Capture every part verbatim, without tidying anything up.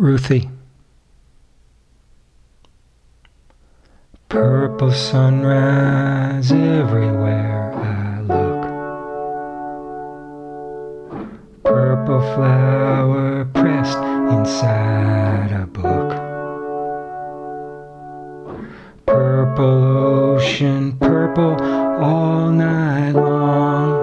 Ruthie. Purple sunrise everywhere I look. Purple flower pressed inside a book. Purple ocean, purple all night long.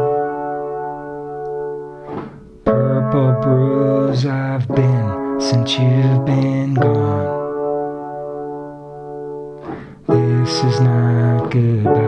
Purple bruise I've been since you've been gone. This is not goodbye.